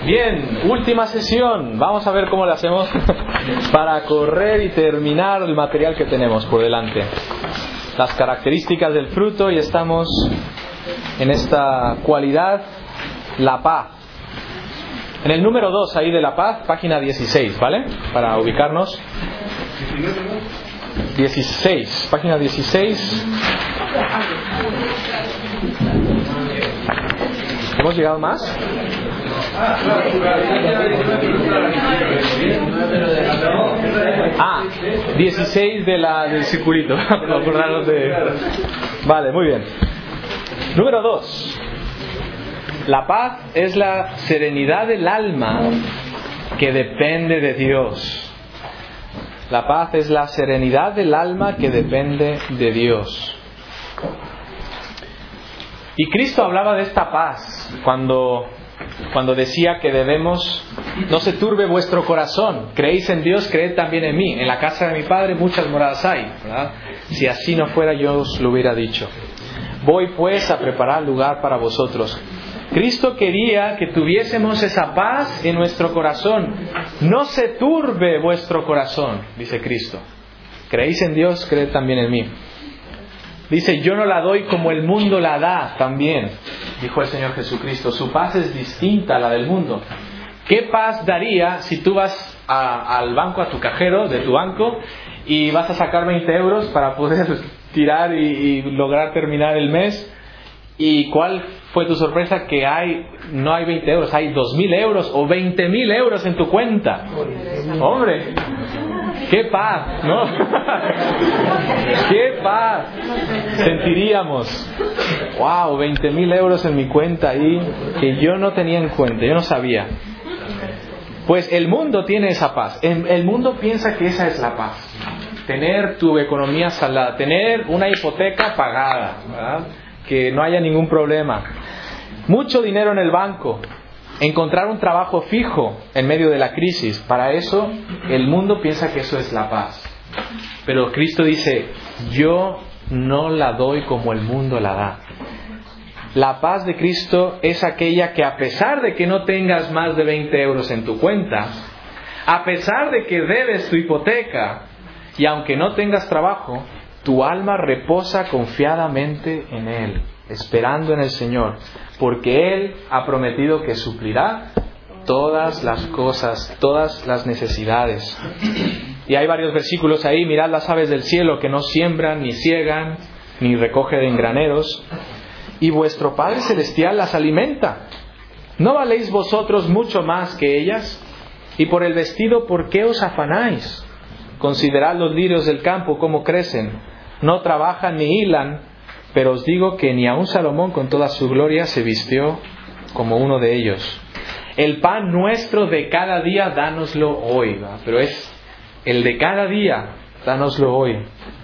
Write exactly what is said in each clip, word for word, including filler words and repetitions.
Bien, última sesión. Vamos a ver cómo lo hacemos para correr y terminar el material que tenemos por delante. Las características del fruto, y estamos en esta cualidad, la paz. En el número dos ahí de la paz, página dieciséis, ¿vale? Para ubicarnos. dieciséis, página dieciséis. ¿Hemos llegado más? Ah, dieciséis de la, del circulito. Para acordarnos de... Vale, muy bien. Número dos. La paz es la serenidad del alma que depende de Dios. La paz es la serenidad del alma que depende de Dios. Y Cristo hablaba de esta paz cuando, cuando decía que debemos, no se turbe vuestro corazón, creéis en Dios, creed también en mí. En la casa de mi Padre muchas moradas hay, ¿verdad? Si así no fuera, yo os lo hubiera dicho. Voy pues a preparar lugar para vosotros. Cristo quería que tuviésemos esa paz en nuestro corazón. No se turbe vuestro corazón, dice Cristo. Creéis en Dios, creed también en mí. Dice, yo no la doy como el mundo la da también, dijo el Señor Jesucristo. Su paz es distinta a la del mundo. ¿Qué paz daría si tú vas a, al banco, a tu cajero de tu banco, y vas a sacar veinte euros para poder tirar y, y lograr terminar el mes? ¿Y cuál fue tu sorpresa? Que hay no hay veinte euros, hay dos mil euros o veinte mil euros en tu cuenta. ¡Hombre! ¡Qué paz! ¿No? ¡Qué paz! Sentiríamos. ¡Wow! veinte mil euros en mi cuenta ahí que yo no tenía en cuenta, yo no sabía. Pues el mundo tiene esa paz. El mundo piensa que esa es la paz. Tener tu economía saldada, tener una hipoteca pagada, ¿verdad? Que no haya ningún problema, mucho dinero en el banco, encontrar un trabajo fijo en medio de la crisis. Para eso el mundo piensa que eso es la paz. Pero Cristo dice, yo no la doy como el mundo la da. La paz de Cristo es aquella que, a pesar de que no tengas más de veinte euros en tu cuenta, a pesar de que debes tu hipoteca, y aunque no tengas trabajo, tu alma reposa confiadamente en Él, esperando en el Señor, porque Él ha prometido que suplirá todas las cosas, todas las necesidades. Y hay varios versículos ahí. Mirad las aves del cielo, que no siembran, ni siegan, ni recogen en graneros, y vuestro Padre Celestial las alimenta. ¿No valéis vosotros mucho más que ellas? Y por el vestido, ¿por qué os afanáis? Considerad los lirios del campo, cómo crecen. No trabajan ni hilan, pero os digo que ni aun Salomón con toda su gloria se vistió como uno de ellos. El pan nuestro de cada día, dánoslo hoy, ¿verdad? Pero es el de cada día, dánoslo hoy.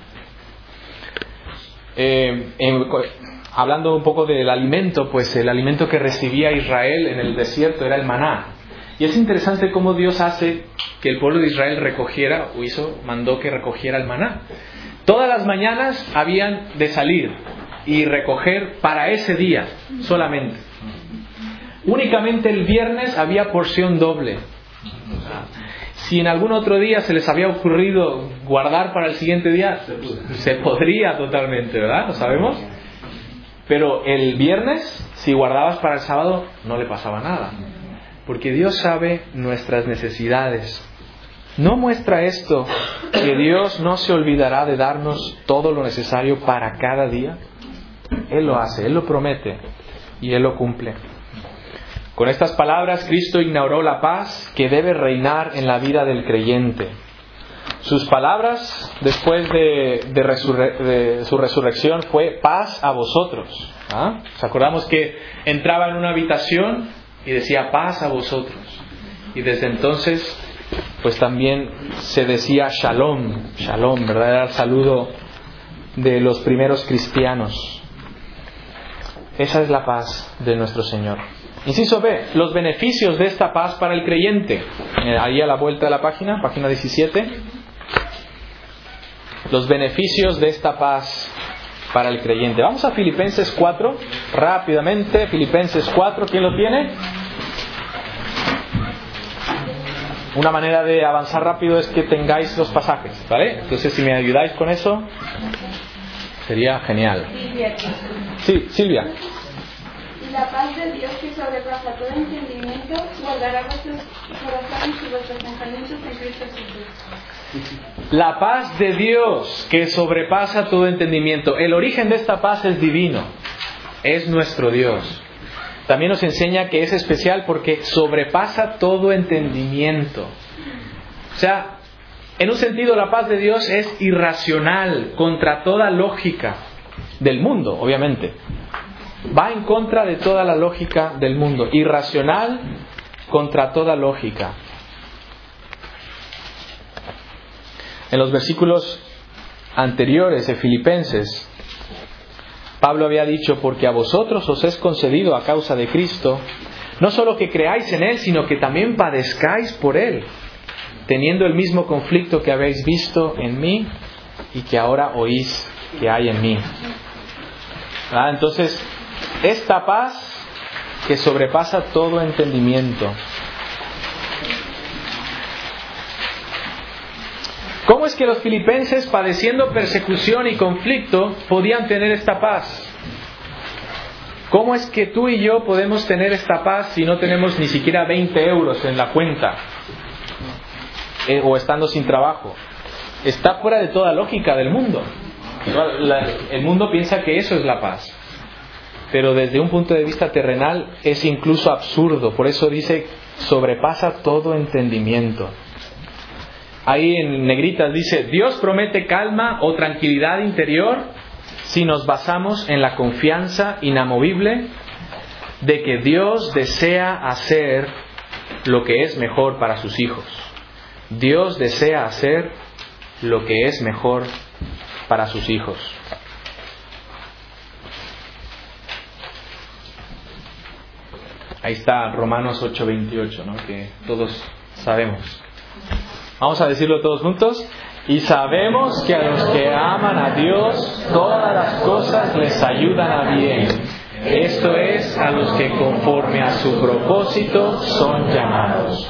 Eh, en, hablando un poco del alimento, pues el alimento que recibía Israel en el desierto era el maná. Y es interesante cómo Dios hace que el pueblo de Israel recogiera, o hizo, mandó que recogiera el maná. Todas las mañanas habían de salir y recoger para ese día solamente. Únicamente el viernes había porción doble. Si en algún otro día se les había ocurrido guardar para el siguiente día, se podría totalmente, ¿verdad? ¿Lo sabemos? Pero el viernes, si guardabas para el sábado, no le pasaba nada. Porque Dios sabe nuestras necesidades. ¿No muestra esto que Dios no se olvidará de darnos todo lo necesario para cada día? Él lo hace, Él lo promete y Él lo cumple. Con estas palabras, Cristo inauguró la paz que debe reinar en la vida del creyente. Sus palabras después de, de, resurre, de su resurrección fue paz a vosotros. ¿Ah? ¿Nos acordamos que entraba en una habitación y decía paz a vosotros? Y desde entonces pues también se decía shalom, shalom, ¿verdad? Era el saludo de los primeros cristianos. Esa es la paz de nuestro Señor. Inciso B, los beneficios de esta paz para el creyente. Ahí a la vuelta de la página, página diecisiete. Los beneficios de esta paz para el creyente. Vamos a Filipenses cuatro, rápidamente. Filipenses cuatro, ¿quién lo tiene? una manera de avanzar rápido es que tengáis los pasajes, ¿vale? Entonces, si me ayudáis con eso, sería genial. Sí, Silvia. La paz de Dios que sobrepasa todo entendimiento guardará vuestros corazones y vuestros pensamientos en Cristo Jesús. La paz de Dios que sobrepasa todo entendimiento. El origen de esta paz es divino. Es nuestro Dios. También nos enseña que es especial porque sobrepasa todo entendimiento. O sea, en un sentido la paz de Dios es irracional, contra toda lógica del mundo, obviamente. Va en contra de toda la lógica del mundo. Irracional contra toda lógica. En los versículos anteriores de Filipenses, Pablo había dicho: porque a vosotros os es concedido a causa de Cristo, no solo que creáis en Él, sino que también padezcáis por Él, teniendo el mismo conflicto que habéis visto en mí y que ahora oís que hay en mí. ¿Ah? Entonces, esta paz que sobrepasa todo entendimiento. ¿Cómo es que los filipenses, padeciendo persecución y conflicto, podían tener esta paz? ¿Cómo es que tú y yo podemos tener esta paz si no tenemos ni siquiera veinte euros en la cuenta? Eh, o estando sin trabajo. Está fuera de toda lógica del mundo. La, el mundo piensa que eso es la paz. Pero desde un punto de vista terrenal es incluso absurdo. Por eso dice, sobrepasa todo entendimiento. Ahí en negritas dice: Dios promete calma o tranquilidad interior si nos basamos en la confianza inamovible de que Dios desea hacer lo que es mejor para sus hijos. Dios desea hacer lo que es mejor para sus hijos. Ahí está Romanos ocho veintiocho, ¿no? Que todos sabemos. Vamos a decirlo todos juntos. Y sabemos que a los que aman a Dios, todas las cosas les ayudan a bien. Esto es, a los que conforme a su propósito son llamados.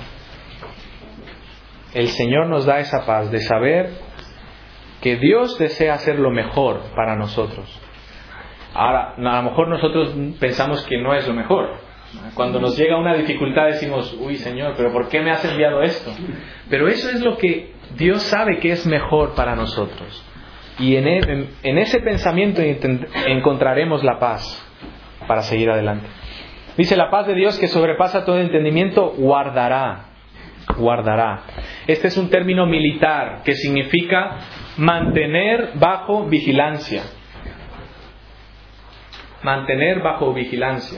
El Señor nos da esa paz de saber que Dios desea hacer lo mejor para nosotros. Ahora, a lo mejor nosotros pensamos que no es lo mejor. Cuando nos llega una dificultad decimos: uy, Señor, ¿pero por qué me has enviado esto? Pero eso es lo que Dios sabe que es mejor para nosotros. Y en, en, en ese pensamiento encontraremos la paz para seguir adelante. Dice: la paz de Dios que sobrepasa todo entendimiento guardará. Guardará. Este es un término militar que significa mantener bajo vigilancia. Mantener bajo vigilancia.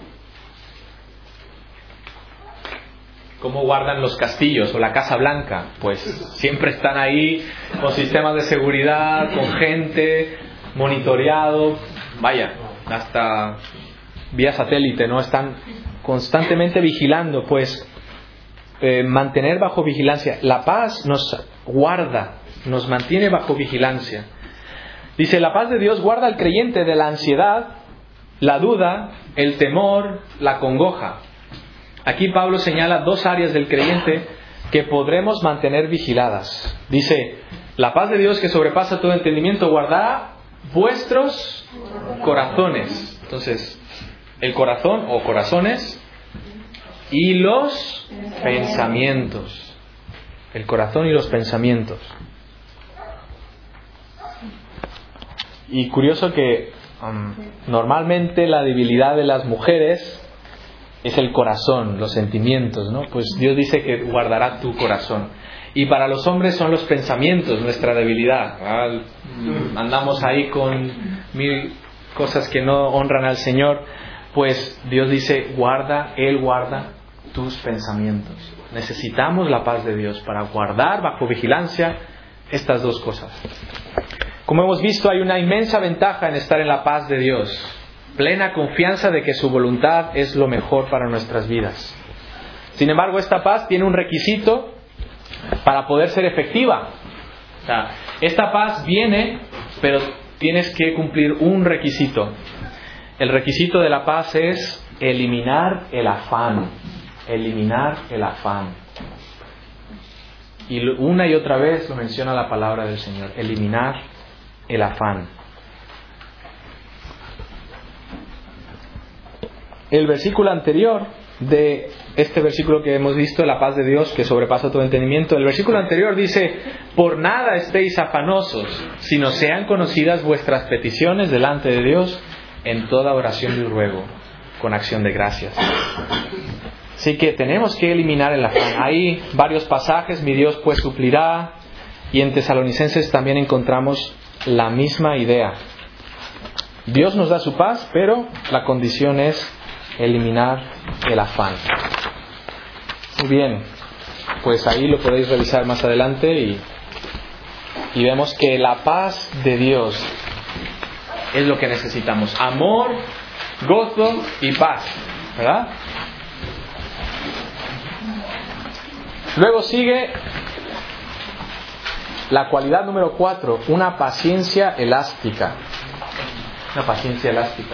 ¿Cómo guardan los castillos o la Casa Blanca? Pues siempre están ahí con sistemas de seguridad, con gente, monitoreado, vaya, hasta vía satélite, ¿no? Están constantemente vigilando, pues eh, mantener bajo vigilancia. La paz nos guarda, nos mantiene bajo vigilancia. Dice: la paz de Dios guarda al creyente de la ansiedad, la duda, el temor, la congoja. Aquí Pablo señala dos áreas del creyente que podremos mantener vigiladas. Dice: la paz de Dios que sobrepasa todo entendimiento guardará vuestros corazones. Entonces, el corazón o corazones y los pensamientos. El corazón y los pensamientos. Y curioso que um, normalmente la debilidad de las mujeres es el corazón, los sentimientos, ¿no? Pues Dios dice que guardará tu corazón. Y para los hombres son los pensamientos nuestra debilidad, ¿verdad? Andamos ahí con mil cosas que no honran al Señor. Pues Dios dice: guarda, Él guarda tus pensamientos. Necesitamos la paz de Dios para guardar bajo vigilancia estas dos cosas. Como hemos visto, hay una inmensa ventaja en estar en la paz de Dios. Plena confianza de que su voluntad es lo mejor para nuestras vidas. Sin embargo, esta paz tiene un requisito para poder ser efectiva. O sea, esta paz viene, pero tienes que cumplir un requisito. El requisito de la paz es eliminar el afán. Eliminar el afán. Y una y otra vez lo menciona la palabra del Señor, eliminar el afán. El versículo anterior de este versículo que hemos visto, la paz de Dios que sobrepasa todo entendimiento, el versículo anterior dice: por nada estéis afanosos, sino sean conocidas vuestras peticiones delante de Dios en toda oración y ruego, con acción de gracias. Así que tenemos que eliminar el afán. Hay varios pasajes, mi Dios pues suplirá, y en Tesalonicenses también encontramos la misma idea. Dios nos da su paz, pero la condición es eliminar el afán. Muy bien, pues ahí lo podéis revisar más adelante y, y vemos que la paz de Dios es lo que necesitamos. Amor, gozo y paz, ¿verdad? Luego sigue la cualidad número cuatro, una paciencia elástica. Una paciencia elástica.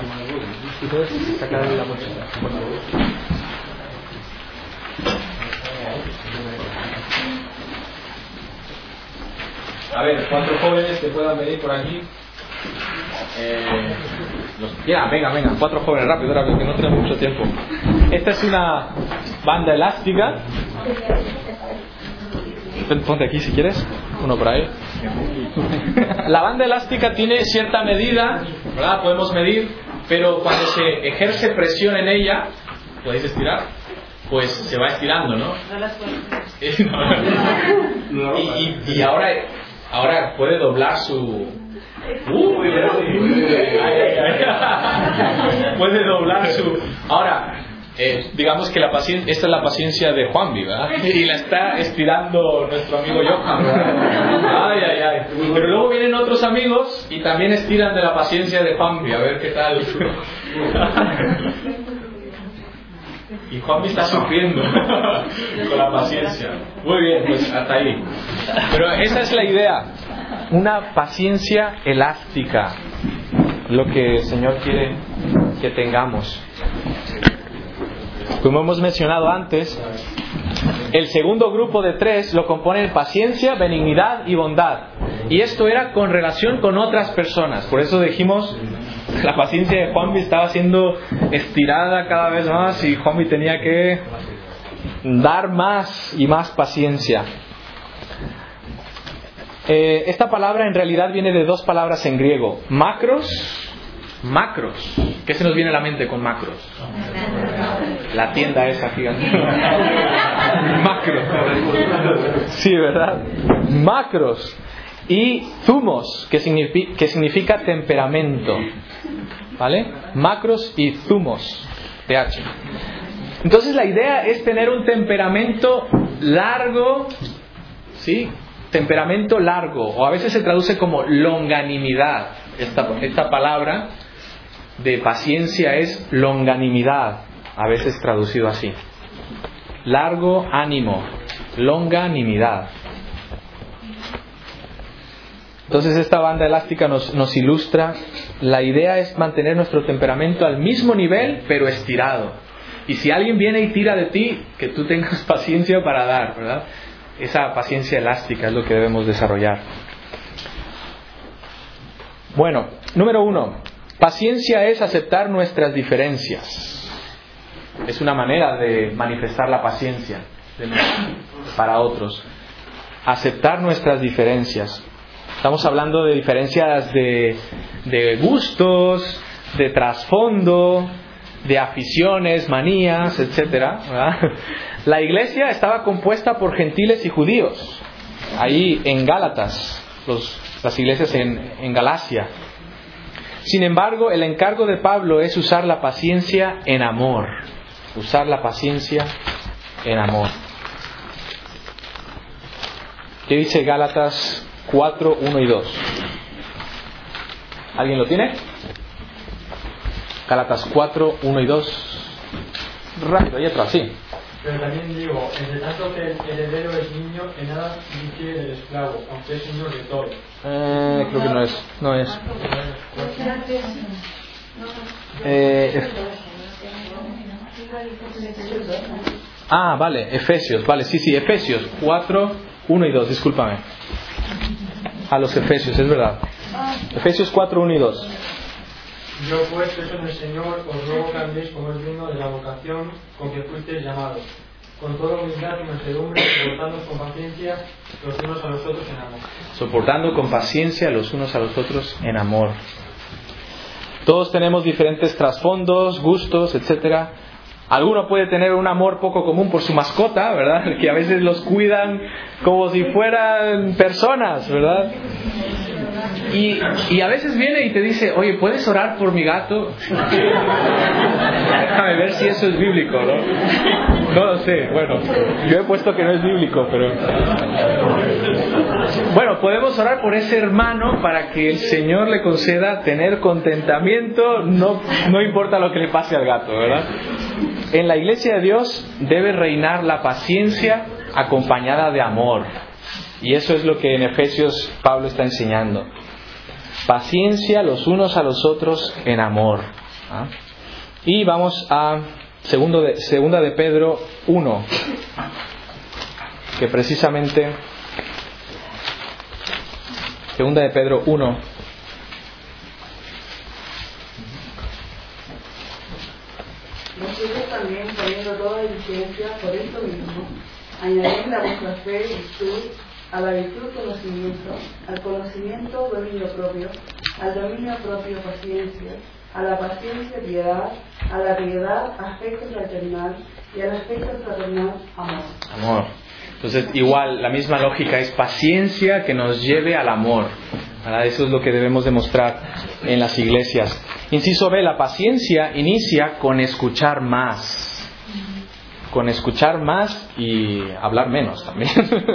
A ver, cuatro jóvenes que puedan venir por aquí. Eh, los, ya, venga, venga, cuatro jóvenes, rápido, rápido, que no tenemos mucho tiempo. Esta es una banda elástica. Ponte aquí si quieres, uno por ahí. La banda elástica tiene cierta medida, ¿verdad? Podemos medir, pero cuando se ejerce presión en ella, podéis estirar, pues se va estirando, ¿no? y, y, y ahora, ahora puede doblar su... Uh, puede doblar su... Ahora, eh, digamos que la paciencia, esta es la paciencia de Juanvi, ¿verdad? Y la está estirando nuestro amigo Johan, ¿verdad? Ay, ay, ay. Pero luego vienen otros amigos y también estiran de la paciencia de Juanvi, a ver qué tal. Y Juanvi está sufriendo con la paciencia. Muy bien, pues hasta ahí. Pero esa es la idea. Una paciencia elástica, lo que el Señor quiere que tengamos. Como hemos mencionado antes, el segundo grupo de tres lo componen paciencia, benignidad y bondad. Y esto era con relación con otras personas. Por eso dijimos, la paciencia de Juanvi estaba siendo estirada cada vez más y Juanvi tenía que dar más y más paciencia. Eh, esta palabra en realidad viene de dos palabras en griego. Macros, macros. ¿Qué se nos viene a la mente con macros? La tienda esa gigante. Macros. Sí, ¿verdad? Macros. Y zumos, que significa, que significa temperamento. ¿Vale? Macros y zumos. T H. Entonces la idea es tener un temperamento largo, ¿sí? Temperamento largo, o a veces se traduce como longanimidad. Esta, esta palabra de paciencia es longanimidad, a veces traducido así. Largo ánimo, longanimidad. Entonces esta banda elástica nos, nos ilustra. La idea es mantener nuestro temperamento al mismo nivel, pero estirado. Y si alguien viene y tira de ti, que tú tengas paciencia para dar, ¿verdad? Esa paciencia elástica es lo que debemos desarrollar. Bueno, número uno, paciencia es aceptar nuestras diferencias. Es una manera de manifestar la paciencia de, para otros. Aceptar nuestras diferencias. Estamos hablando de diferencias de, de gustos, de trasfondo, de aficiones, manías, etcétera, ¿verdad? La iglesia estaba compuesta por gentiles y judíos. Ahí en Gálatas, los, las iglesias en, en Galacia. Sin embargo, el encargo de Pablo es usar la paciencia en amor. Usar la paciencia en amor. ¿Qué dice Gálatas cuatro, uno y dos? ¿Alguien lo tiene? Gálatas cuatro, uno y dos. Rápido, y atrás, sí. Pero también digo, entre tanto que el heredero es niño, en nada difiere del esclavo, aunque es señor de todo. Eh, creo que no es. No es. Eh, ah, vale, Efesios. Vale, sí, sí, Efesios cuatro, uno y dos, discúlpame. A los Efesios, es verdad. Efesios cuatro, uno y dos. Yo pues, preso en el Señor, os ruego que andéis como es digno de la vocación con que fuisteis llamados, con toda humildad y mansedumbre, soportándoos con paciencia los unos a los otros en amor. Soportando con paciencia los unos a los otros en amor. Todos tenemos diferentes trasfondos, gustos, etcétera. Alguno puede tener un amor poco común por su mascota, ¿verdad? Que a veces los cuidan como si fueran personas, ¿verdad? Y, y a veces viene y te dice, oye, ¿puedes orar por mi gato? Déjame ver si eso es bíblico, ¿no? No lo sé, bueno, yo he puesto que no es bíblico, pero... Bueno, podemos orar por ese hermano para que el Señor le conceda tener contentamiento, no, no importa lo que le pase al gato, ¿verdad? En la iglesia de Dios debe reinar la paciencia acompañada de amor. Y eso es lo que en Efesios Pablo está enseñando. Paciencia los unos a los otros en amor. ¿Ah? Y vamos a segundo de, segunda de Pedro uno, que precisamente segunda de Pedro uno. Nosotros también, teniendo toda diligencia por esto mismo, añadid a vuestra fe virtud, a la virtud conocimiento, al conocimiento dominio propio, al dominio propio paciencia, a la paciencia piedad, a la piedad afecto fraternal y al afecto fraternal amor. Amor. Entonces, igual, la misma lógica es paciencia que nos lleve al amor. ¿Verdad? Eso es lo que debemos demostrar en las iglesias. Inciso B, la paciencia inicia con escuchar más. Con escuchar más y hablar menos también.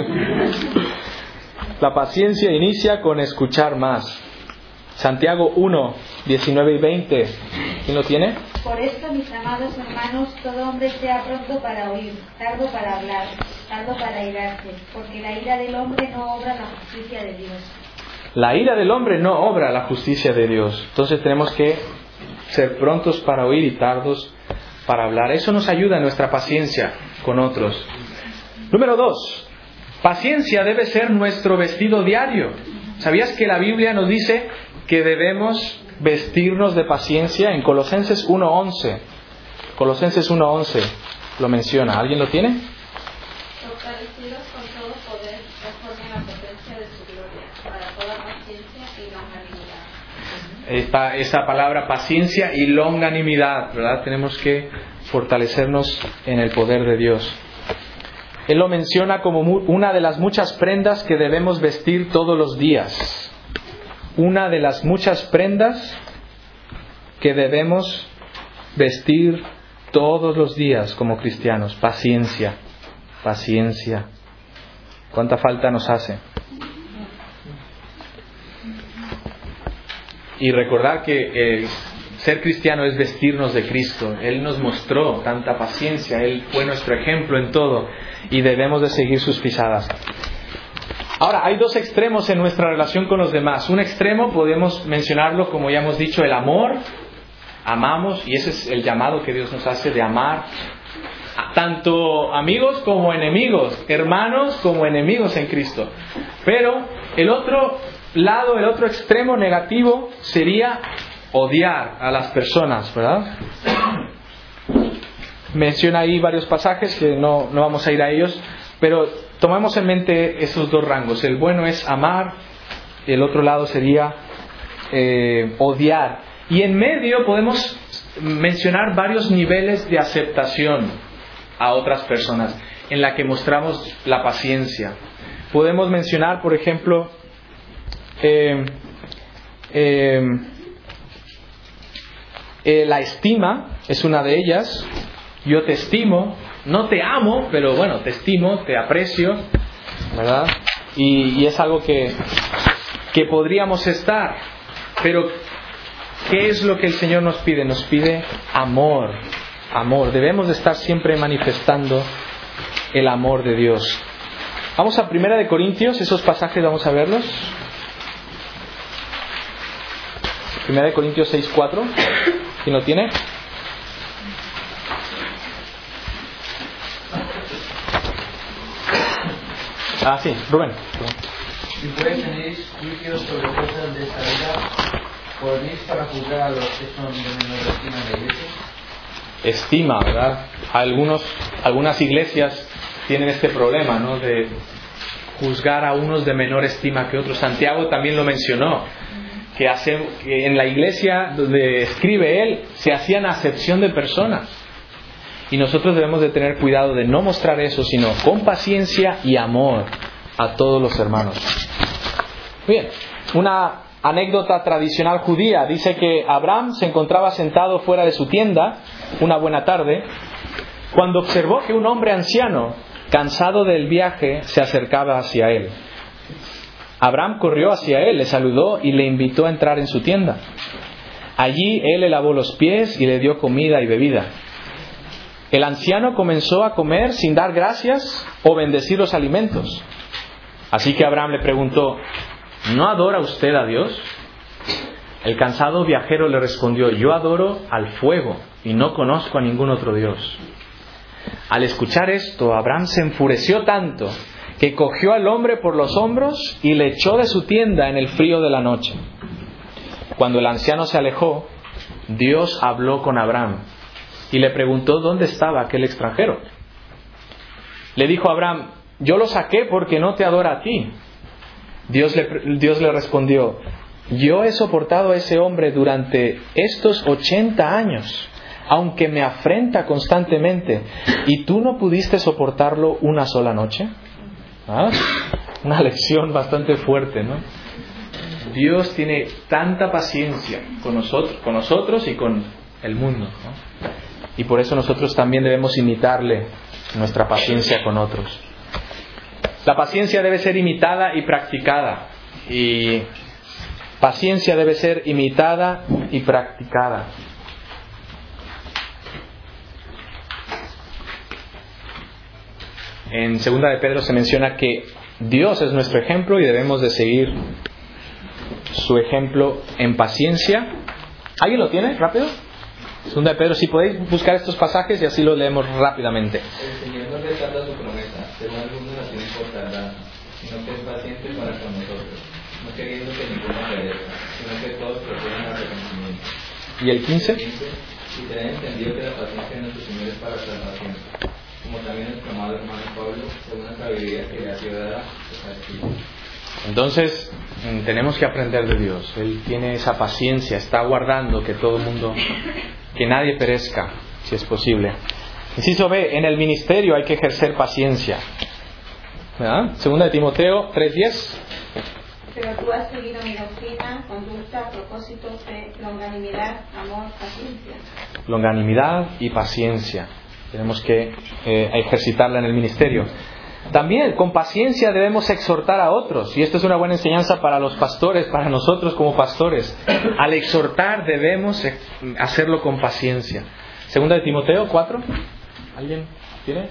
La paciencia inicia con escuchar más. Santiago uno, diecinueve y veinte. ¿Quién lo tiene? Por esto, mis amados hermanos, todo hombre sea pronto para oír, tardo para hablar, tardo para irarse, porque la ira del hombre no obra la justicia de Dios. La ira del hombre no obra la justicia de Dios. Entonces tenemos que ser prontos para oír y tardos para hablar. Eso nos ayuda en nuestra paciencia con otros. Número dos. Paciencia debe ser nuestro vestido diario. ¿Sabías que la Biblia nos dice que debemos vestirnos de paciencia? En Colosenses uno once. Colosenses uno once lo menciona. ¿Alguien lo tiene? Fortalecidos con todo poder, conforme a la potencia de su gloria, para toda paciencia y longanimidad. Esta, esa palabra paciencia y longanimidad, ¿verdad? Tenemos que fortalecernos en el poder de Dios. Él lo menciona como una de las muchas prendas que debemos vestir todos los días. Una de las muchas prendas que debemos vestir todos los días como cristianos. Paciencia, paciencia. ¿Cuánta falta nos hace? Y recordar que eh, ser cristiano es vestirnos de Cristo. Él nos mostró tanta paciencia, Él fue nuestro ejemplo en todo y debemos de seguir sus pisadas. Ahora, hay dos extremos en nuestra relación con los demás. Un extremo podemos mencionarlo, como ya hemos dicho, el amor. Amamos, y ese es el llamado que Dios nos hace de amar tanto amigos como enemigos, hermanos como enemigos en Cristo. Pero el otro lado, el otro extremo negativo sería odiar a las personas, ¿verdad? Menciona ahí varios pasajes que no, no vamos a ir a ellos, pero tomemos en mente esos dos rangos. El bueno es amar, y el otro lado sería eh, odiar. Y en medio podemos mencionar varios niveles de aceptación a otras personas en la que mostramos la paciencia. Podemos mencionar, por ejemplo, eh, eh, eh, la estima es una de ellas. Yo te estimo, no te amo, pero bueno, te estimo, te aprecio, ¿verdad? Y, y es algo que, que podríamos estar. Pero ¿qué es lo que el Señor nos pide? Nos pide amor, amor. Debemos de estar siempre manifestando el amor de Dios. Vamos a Primera de Corintios, esos pasajes vamos a verlos. Primera de Corintios seis cuatro. ¿Quién lo tiene? Ah, sí, Rubén. Si pues tenéis juicios sobre cosas de esta vida, ¿podéis para juzgar a los que son de menor estima en la iglesia? Estima, ¿verdad? Algunos, algunas iglesias tienen este problema, ¿no? De juzgar a unos de menor estima que otros. Santiago también lo mencionó, que, hace, que en la iglesia donde escribe él se hacían acepción de personas. Y nosotros debemos de tener cuidado de no mostrar eso, sino con paciencia y amor a todos los hermanos. Bien, una anécdota tradicional judía dice que Abraham se encontraba sentado fuera de su tienda una buena tarde cuando observó que un hombre anciano, cansado del viaje, se acercaba hacia él. Abraham corrió hacia él, le saludó y le invitó a entrar en su tienda. Allí él le lavó los pies y le dio comida y bebida. El anciano comenzó a comer sin dar gracias o bendecir los alimentos. Así que Abraham le preguntó: ¿no adora usted a Dios? El cansado viajero le respondió: yo adoro al fuego y no conozco a ningún otro Dios. Al escuchar esto, Abraham se enfureció tanto que cogió al hombre por los hombros y le echó de su tienda en el frío de la noche. Cuando el anciano se alejó, Dios habló con Abraham y le preguntó dónde estaba aquel extranjero. Le dijo a Abraham: yo lo saqué porque no te adora a ti. Dios le, Dios le respondió: yo he soportado a ese hombre durante estos ochenta años, aunque me afrenta constantemente, ¿y tú no pudiste soportarlo una sola noche? ¿Ah? Una lección bastante fuerte, ¿no? Dios tiene tanta paciencia con nosotros, con nosotros y con el mundo, ¿no? Y por eso nosotros también debemos imitarle nuestra paciencia con otros. La paciencia debe ser imitada y practicada. Y paciencia debe ser imitada y practicada. En segunda de Pedro se menciona que Dios es nuestro ejemplo y debemos de seguir su ejemplo en paciencia. ¿Alguien lo tiene? ¿Rápido? Segunda de Pedro, si podéis buscar estos pasajes y así los leemos rápidamente. El Señor no retarda su promesa, según algunos la tienen por tardar, sino que es paciente para con nosotros, no queriendo que ninguno perezca, sino que todos procedan al arrepentimiento. ¿Y el quince? Y tener entendido que la paciencia de nuestro Señor es para salvación, como también nuestro amado hermano Pablo, según la sabiduría que le ha sido dada, es así. Entonces tenemos que aprender de Dios. Él tiene esa paciencia, está aguardando que todo el mundo, que nadie perezca, si es posible. Inciso B, en el ministerio hay que ejercer paciencia. ¿Verdad? Segunda de Timoteo tres diez. Pero tú has seguido mi doctrina, conducta, propósito, fe, longanimidad, amor, paciencia. Longanimidad y paciencia. Tenemos que eh, ejercitarla en el ministerio. También con paciencia debemos exhortar a otros, y esto es una buena enseñanza para los pastores, para nosotros como pastores. Al exhortar debemos hacerlo con paciencia. Segunda de Timoteo cuatro. ¿Alguien tiene?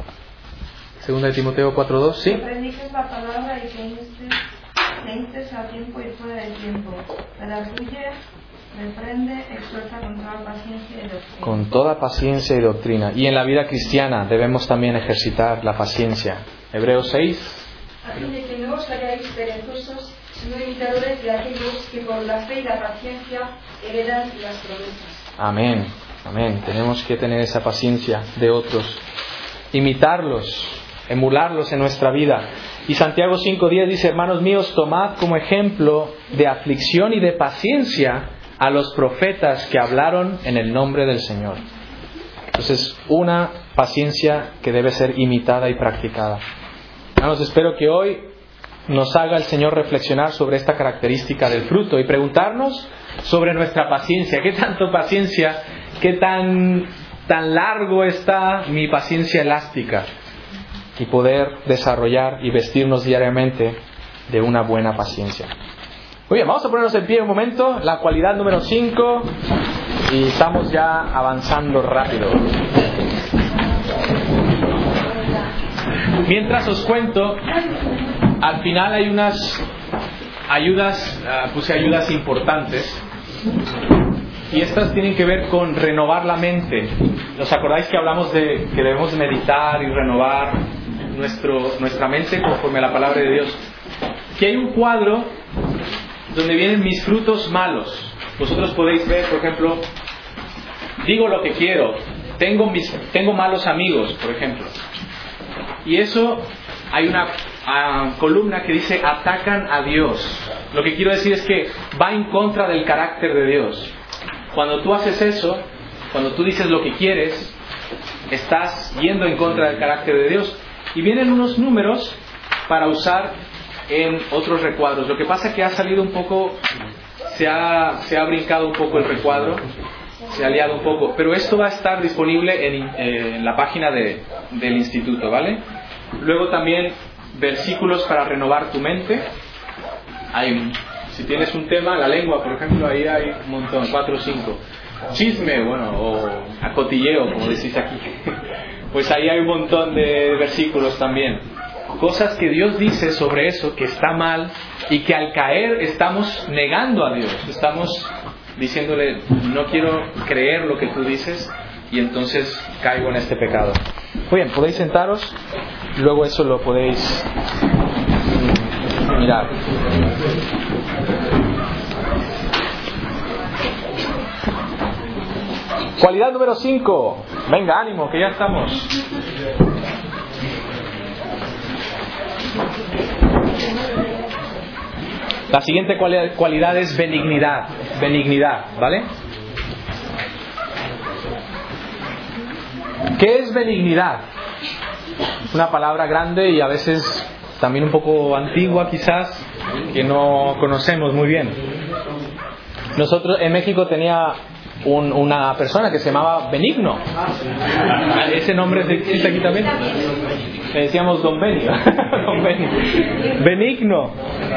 Segunda de Timoteo cuatro dos, ¿sí? Que prediques la palabra y que instes, que instes a tiempo y fuera de tiempo. Redarguye, reprende, exhorta con toda paciencia y doctrina. Con toda paciencia y doctrina. Y en la vida cristiana debemos también ejercitar la paciencia. Hebreos seis. A fin de que no os hagáis perezosos, sino imitadores de aquellos que por la fe y la paciencia heredan las promesas. Amén, amén. Tenemos que tener esa paciencia de otros, imitarlos, emularlos en nuestra vida. Y Santiago cinco diez dice: hermanos míos, tomad como ejemplo de aflicción y de paciencia a los profetas que hablaron en el nombre del Señor. Entonces, una paciencia que debe ser imitada y practicada. Hermanos, espero que hoy nos haga el Señor reflexionar sobre esta característica del fruto y preguntarnos sobre nuestra paciencia. ¿Qué tanto paciencia? ¿Qué tan, tan largo está mi paciencia elástica? Y poder desarrollar y vestirnos diariamente de una buena paciencia. Muy bien, vamos a ponernos en pie un momento. La cualidad número cinco. Y estamos ya avanzando rápido. Mientras os cuento, al final hay unas ayudas, uh, puse ayudas importantes. Y estas tienen que ver con renovar la mente. ¿Os acordáis que hablamos de que debemos meditar y renovar nuestro, nuestra mente conforme a la palabra de Dios. Aquí hay un cuadro donde vienen mis frutos malos. Vosotros podéis ver, por ejemplo, digo lo que quiero, tengo, mis, tengo malos amigos, por ejemplo. Y eso, hay una uh, columna que dice atacan a Dios. Lo que quiero decir es que va en contra del carácter de Dios. Cuando tú haces eso, cuando tú dices lo que quieres, estás yendo en contra del carácter de Dios. Y vienen unos números para usar en otros recuadros. Lo que pasa es que ha salido un poco, se ha, se ha brincado un poco el recuadro, se ha liado un poco. Pero esto va a estar disponible en, eh, en la página de, del instituto, ¿vale? Luego también versículos para renovar tu mente. Hay, si tienes un tema, la lengua, por ejemplo, ahí hay un montón, cuatro o cinco. Chisme, bueno, o acotilleo, como decís aquí. Pues ahí hay un montón de versículos también. Cosas que Dios dice sobre eso, que está mal, y que al caer estamos negando a Dios. Estamos diciéndole, no quiero creer lo que tú dices, y entonces caigo en este pecado. Muy bien, podéis sentaros, luego eso lo podéis mirar. Cualidad número cinco. Venga, ánimo, que ya estamos. La siguiente cualidad, cualidad es benignidad. Benignidad, ¿vale? ¿Qué es benignidad? Una palabra grande y a veces también un poco antigua quizás, que no conocemos muy bien. Nosotros en México tenía un, una persona que se llamaba Benigno. Ese nombre existe aquí también. Le decíamos Don Beni. Don Beni. Benigno.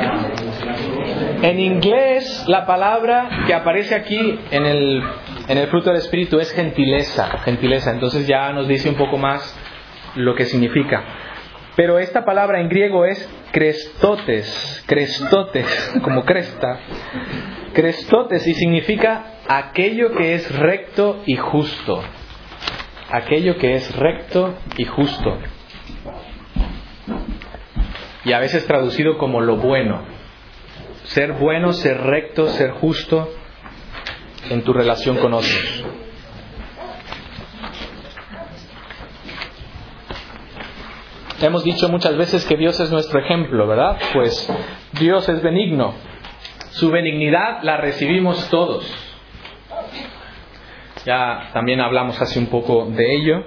En inglés la palabra que aparece aquí en el, en el fruto del Espíritu es gentileza. Gentileza. Entonces ya nos dice un poco más lo que significa. Pero esta palabra en griego es crestotes. Crestotes, como cresta. Crestotes, y significa aquello que es recto y justo. Aquello que es recto y justo. Y a veces traducido como lo bueno. Ser bueno, ser recto, ser justo en tu relación con otros. Hemos dicho muchas veces que Dios es nuestro ejemplo, ¿verdad? Pues Dios es benigno. Su benignidad la recibimos todos. Ya también hablamos hace un poco de ello.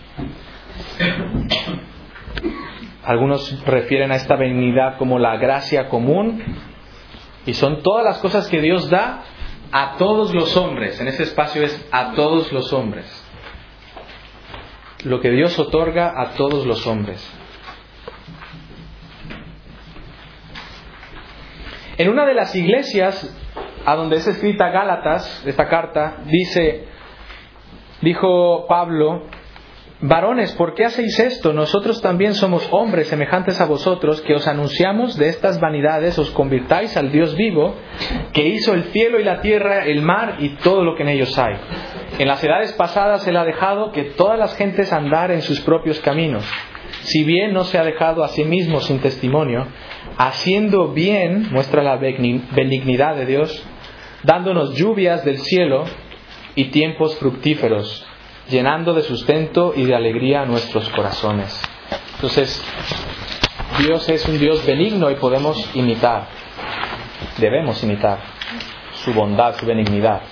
Algunos refieren a esta benignidad como la gracia común. Y son todas las cosas que Dios da a todos los hombres. En ese espacio es a todos los hombres. Lo que Dios otorga a todos los hombres. En una de las iglesias a donde es escrita Gálatas, esta carta, dice, dijo Pablo: varones, ¿por qué hacéis esto? Nosotros también somos hombres semejantes a vosotros, que os anunciamos de estas vanidades, os convirtáis al Dios vivo, que hizo el cielo y la tierra, el mar y todo lo que en ellos hay. En las edades pasadas Él ha dejado que todas las gentes andar en sus propios caminos. Si bien no se ha dejado a sí mismo sin testimonio, haciendo bien muestra la benignidad de Dios, dándonos lluvias del cielo y tiempos fructíferos, llenando de sustento y de alegría nuestros corazones. Entonces, Dios es un Dios benigno y podemos imitar, debemos imitar su bondad, su benignidad.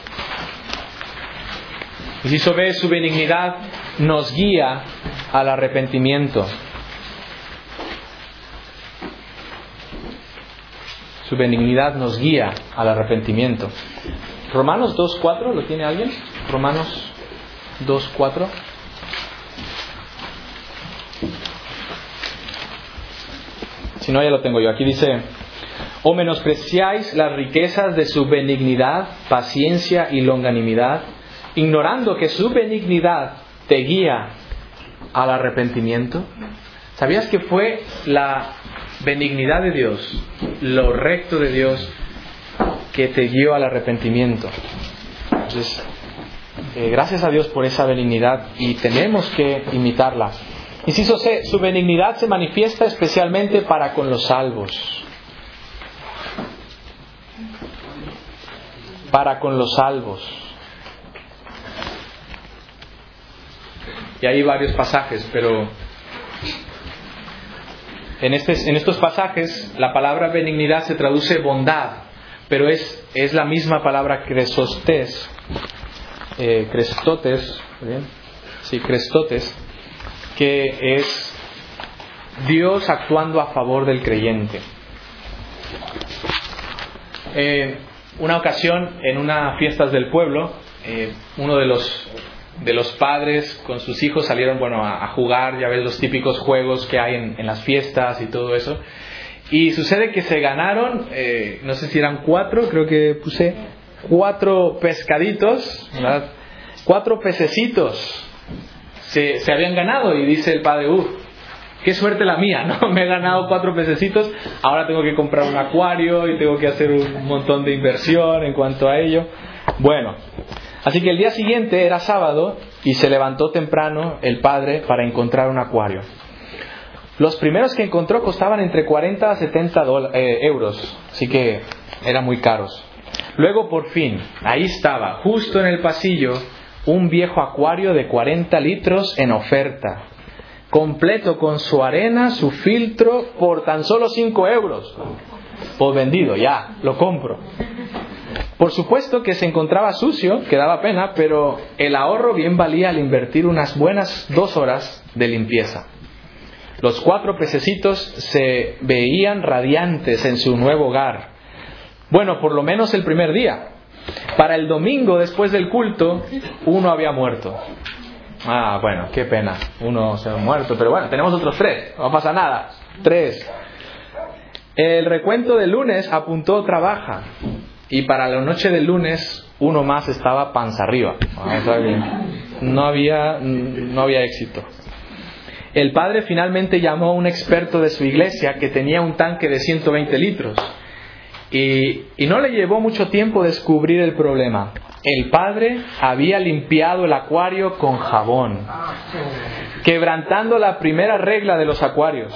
Y si eso ve, su benignidad nos guía al arrepentimiento. Su benignidad nos guía al arrepentimiento. Romanos dos cuatro, ¿lo tiene alguien? Romanos dos cuatro. Si no, ya lo tengo yo. Aquí dice: o menospreciáis las riquezas de su benignidad, paciencia y longanimidad, ignorando que su benignidad te guía al arrepentimiento. ¿Sabías que fue la benignidad de Dios, lo recto de Dios, que te guió al arrepentimiento? Entonces, eh, gracias a Dios por esa benignidad, y tenemos que imitarla. Inciso C, su benignidad se manifiesta especialmente para con los salvos. Para con los salvos. Y hay varios pasajes, pero en, este, en estos pasajes la palabra benignidad se traduce bondad, pero es, es la misma palabra cresostes, eh, crestotes, ¿bien? Sí, crestotes, que es Dios actuando a favor del creyente. Eh, una ocasión, en unas fiestas del pueblo, eh, uno de los de los padres con sus hijos salieron, bueno, a, a jugar, ya ves los típicos juegos que hay en, en las fiestas y todo eso. Y sucede que se ganaron, eh, no sé si eran cuatro, creo que puse cuatro pescaditos, ¿verdad? Cuatro pececitos se, se habían ganado, y dice el padre, uff, qué suerte la mía, ¿no? Me he ganado cuatro pececitos, ahora tengo que comprar un acuario y tengo que hacer un montón de inversión en cuanto a ello. Bueno, así que el día siguiente era sábado y se levantó temprano el padre para encontrar un acuario. Los primeros que encontró costaban entre cuarenta a setenta dola- eh, euros, así que eran muy caros. Luego, por fin, ahí estaba, justo en el pasillo, un viejo acuario de cuarenta litros en oferta, completo con su arena, su filtro, por tan solo cinco euros. Pues vendido, ya, lo compro. Por supuesto que se encontraba sucio, que daba pena, pero el ahorro bien valía al invertir unas buenas dos horas de limpieza. Los cuatro pececitos se veían radiantes en su nuevo hogar. Bueno, por lo menos el primer día. Para el domingo, después del culto, uno había muerto. Ah, bueno, qué pena. Uno se ha muerto, pero bueno, tenemos otros tres. No pasa nada. Tres. El recuento del lunes apuntó otra baja. Y para la noche del lunes, uno más estaba panza arriba. O sea que no había, no había éxito. El padre finalmente llamó a un experto de su iglesia que tenía un tanque de ciento veinte litros. Y, y no le llevó mucho tiempo descubrir el problema. El padre había limpiado el acuario con jabón, quebrantando la primera regla de los acuarios.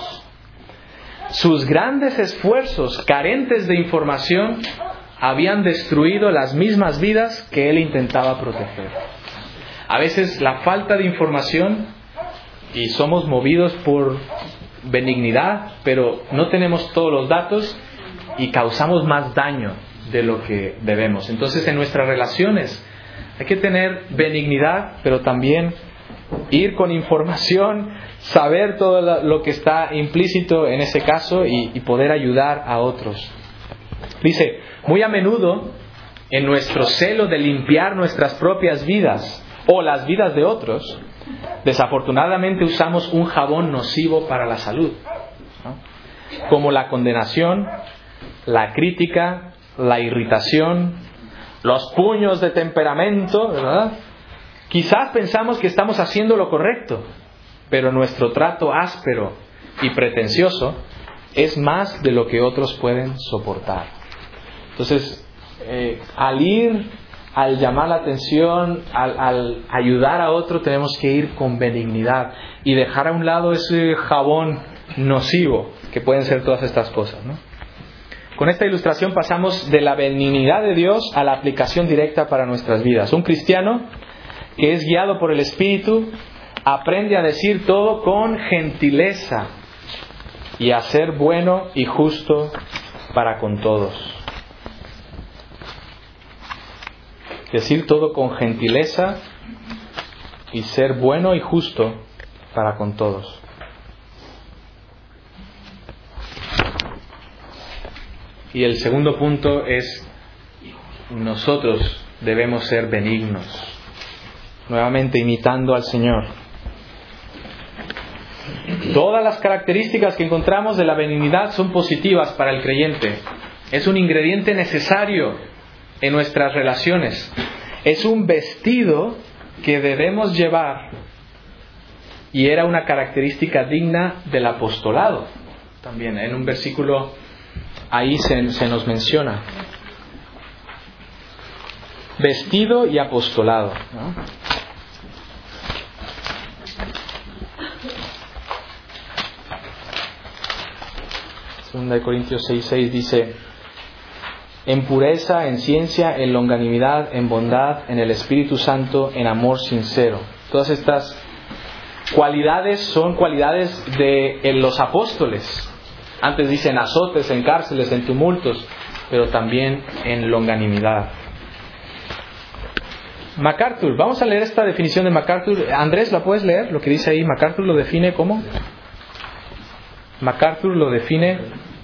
Sus grandes esfuerzos, carentes de información, habían destruido las mismas vidas que él intentaba proteger. A veces la falta de información, y somos movidos por benignidad, pero no tenemos todos los datos y causamos más daño de lo que debemos. Entonces, en nuestras relaciones hay que tener benignidad, pero también ir con información, saber todo lo que está implícito en ese caso y, y poder ayudar a otros. Dice, muy a menudo, en nuestro celo de limpiar nuestras propias vidas o las vidas de otros, desafortunadamente usamos un jabón nocivo para la salud, ¿no? Como la condenación, la crítica, la irritación, los puños de temperamento, ¿verdad? Quizás pensamos que estamos haciendo lo correcto, pero nuestro trato áspero y pretencioso es más de lo que otros pueden soportar. Entonces, eh, al ir, al llamar la atención, al, al ayudar a otro, tenemos que ir con benignidad y dejar a un lado ese jabón nocivo que pueden ser todas estas cosas, ¿no? Con esta ilustración pasamos de la benignidad de Dios a la aplicación directa para nuestras vidas. Un cristiano que es guiado por el Espíritu aprende a decir todo con gentileza y a ser bueno y justo para con todos. Decir todo con gentileza y ser bueno y justo para con todos. Y el segundo punto es, nosotros debemos ser benignos, nuevamente imitando al Señor. Todas las características que encontramos de la benignidad son positivas para el creyente. Es un ingrediente necesario en nuestras relaciones. Es un vestido que debemos llevar y era una característica digna del apostolado. También en un versículo ahí se, se nos menciona. Vestido y apostolado, ¿no? segunda de Corintios seis seis dice: en pureza, en ciencia, en longanimidad, en bondad, en el Espíritu Santo, en amor sincero. Todas estas cualidades son cualidades de en los apóstoles. Antes dice en azotes, en cárceles, en tumultos, pero también en longanimidad. MacArthur, vamos a leer esta definición de MacArthur. Andrés, ¿la puedes leer? Lo que dice ahí, MacArthur lo define como... MacArthur lo define...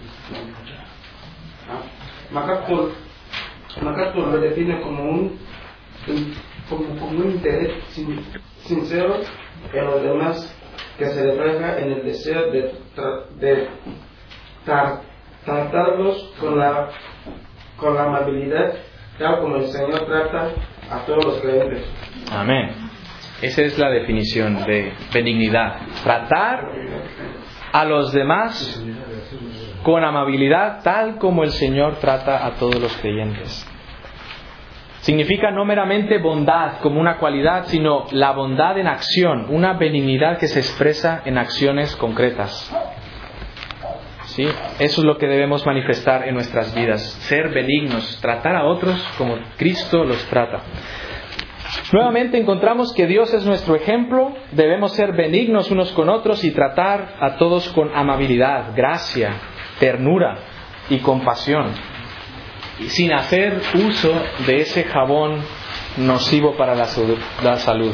MacArthur, MacArthur lo define como un, como, como un interés sin, sincero en los demás que se refleja en el deseo de, tra, de tra, tratarlos con la, con la amabilidad, tal como el Señor trata a todos los creyentes. Amén. Esa es la definición de benignidad. Tratar a los demás con amabilidad, tal como el Señor trata a todos los creyentes. Significa no meramente bondad como una cualidad, sino la bondad en acción, una benignidad que se expresa en acciones concretas. ¿Sí? Eso es lo que debemos manifestar en nuestras vidas, ser benignos, tratar a otros como Cristo los trata. Nuevamente encontramos que Dios es nuestro ejemplo, debemos ser benignos unos con otros y tratar a todos con amabilidad, gracia, ternura y compasión, sin hacer uso de ese jabón nocivo para la salud,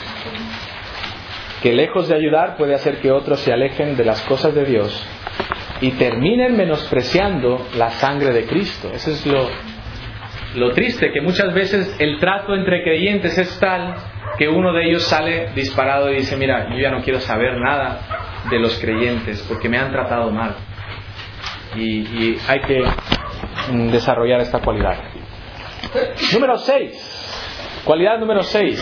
que lejos de ayudar puede hacer que otros se alejen de las cosas de Dios y terminen menospreciando la sangre de Cristo. Eso es lo, lo triste, que muchas veces el trato entre creyentes es tal que uno de ellos sale disparado y dice: mira, yo ya no quiero saber nada de los creyentes porque me han tratado mal. Y, y hay que desarrollar esta cualidad. Número seis. Cualidad número seis.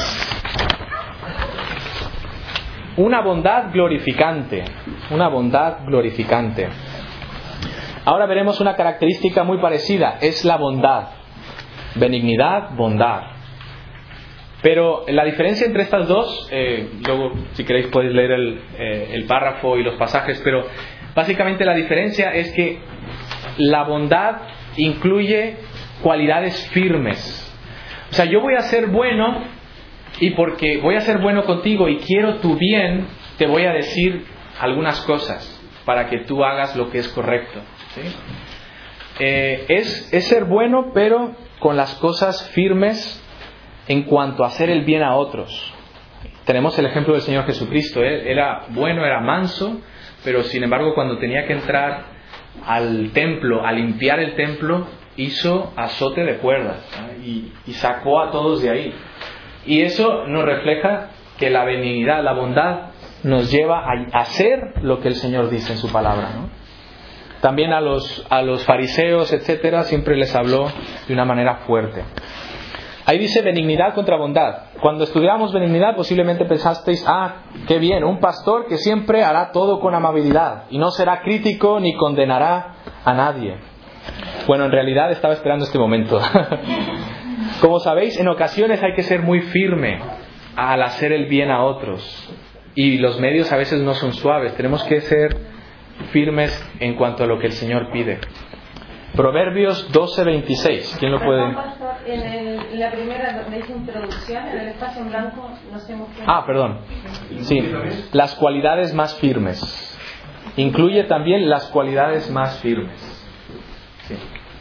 Una bondad glorificante. Una bondad glorificante. Ahora veremos una característica muy parecida. Es la bondad. Benignidad, bondad. Pero la diferencia entre estas dos, eh, luego si queréis podéis leer el, eh, el párrafo y los pasajes, pero básicamente la diferencia es que la bondad incluye cualidades firmes. O sea, yo voy a ser bueno y porque voy a ser bueno contigo y quiero tu bien, te voy a decir algunas cosas para que tú hagas lo que es correcto. ¿Sí? Eh, es, es ser bueno, pero con las cosas firmes en cuanto a hacer el bien a otros. Tenemos el ejemplo del Señor Jesucristo. Él era bueno, era manso, pero sin embargo cuando tenía que entrar al templo, a limpiar el templo, hizo azote de cuerdas, ¿no? y, y sacó a todos de ahí. Y eso nos refleja que la benignidad, la bondad nos lleva a hacer lo que el Señor dice en su palabra, ¿no? También a los, a los fariseos, etcétera, siempre les habló de una manera fuerte. Ahí dice benignidad contra bondad. Cuando estudiamos benignidad posiblemente pensasteis: ah, qué bien, un pastor que siempre hará todo con amabilidad y no será crítico ni condenará a nadie. Bueno, en realidad estaba esperando este momento. Como sabéis, en ocasiones hay que ser muy firme al hacer el bien a otros y los medios a veces no son suaves. Tenemos que ser firmes en cuanto a lo que el Señor pide. Proverbios doce veintiséis. ¿Quién lo puede? Perdón, pastor, en, el, en la primera donde dice introducción, en el espacio en blanco, no sé muy bien. Ah, perdón. Sí, las cualidades más firmes. Incluye también las cualidades más firmes. Sí.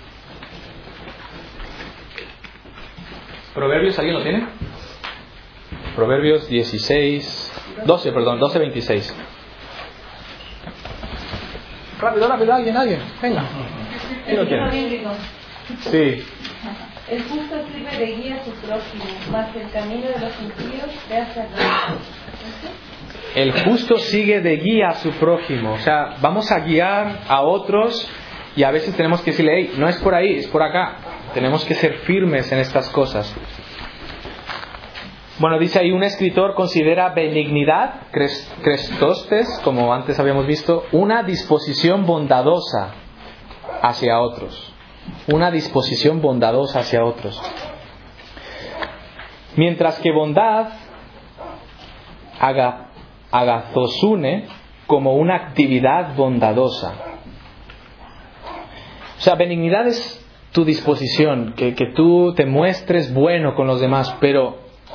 Proverbios, ¿alguien lo tiene? Proverbios dieciséis, doce, perdón, doce veintiséis. Rápido, rápido, alguien, alguien, venga. ¿Quién lo tiene? Sí. El justo sirve de guía a su prójimo, mas el camino de los impíos te hace errar. El justo sigue de guía a su prójimo. O sea, vamos a guiar a otros y a veces tenemos que decirle: hey, no es por ahí, es por acá. Tenemos que ser firmes en estas cosas. Bueno, dice ahí, un escritor considera benignidad, crestostes, como antes habíamos visto, una disposición bondadosa hacia otros. Una disposición bondadosa hacia otros. Mientras que bondad, agazosune, como una actividad bondadosa. O sea, benignidad es tu disposición, que, que tú te muestres bueno con los demás, pero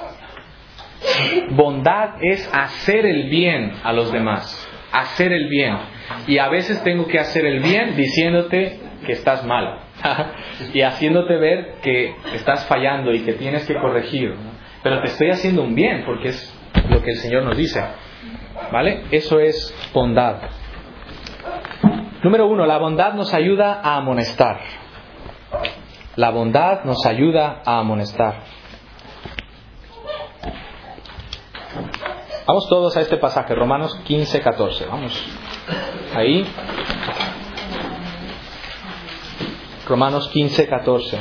bondad es hacer el bien a los demás, hacer el bien. Y a veces tengo que hacer el bien diciéndote que estás mal y haciéndote ver que estás fallando y que tienes que corregir, ¿no? Pero te estoy haciendo un bien porque es lo que el Señor nos dice, ¿vale? Eso es bondad. Número uno, la bondad nos ayuda a amonestar. La bondad nos ayuda a amonestar. Vamos todos a este pasaje, Romanos quince, catorce. Vamos ahí. Romanos quince, catorce.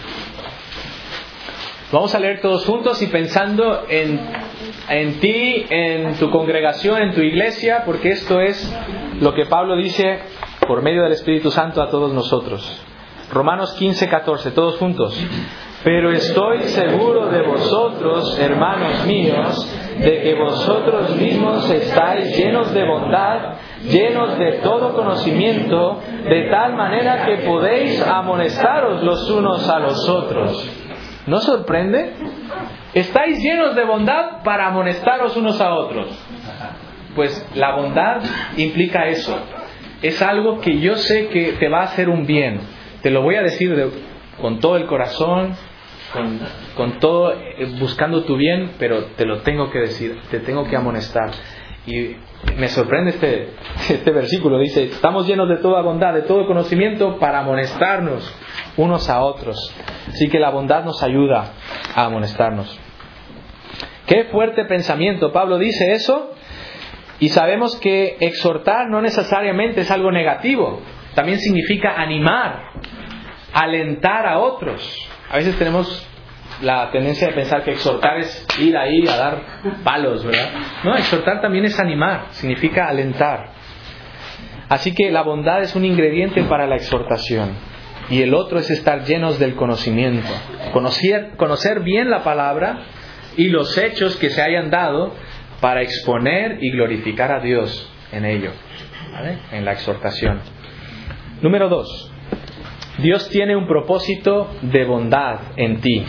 Vamos a leer todos juntos y pensando en, en ti, en tu congregación, en tu iglesia, porque esto es lo que Pablo dice por medio del Espíritu Santo a todos nosotros. Romanos quince, catorce, todos juntos. Pero estoy seguro de vosotros, hermanos míos, de que vosotros mismos estáis llenos de bondad, llenos de todo conocimiento, de tal manera que podéis amonestaros los unos a los otros. ¿No sorprende? Estáis llenos de bondad para amonestaros unos a otros. Pues la bondad implica eso. Es algo que yo sé que te va a hacer un bien. Te lo voy a decir de, con todo el corazón, con, con todo, eh, buscando tu bien, pero te lo tengo que decir, te tengo que amonestar. Y me sorprende este, este versículo. Dice, estamos llenos de toda bondad, de todo conocimiento para amonestarnos unos a otros. Así que la bondad nos ayuda a amonestarnos. Qué fuerte pensamiento. Pablo dice eso y sabemos que exhortar no necesariamente es algo negativo. También significa animar, alentar a otros. A veces tenemos la tendencia de pensar que exhortar es ir ahí a dar palos, ¿verdad? No, exhortar también es animar, significa alentar. Así que la bondad es un ingrediente para la exhortación. Y el otro es estar llenos del conocimiento. Conocer, conocer bien la palabra y los hechos que se hayan dado para exponer y glorificar a Dios en ello, ¿vale? En la exhortación. Número dos. Dios tiene un propósito de bondad en ti.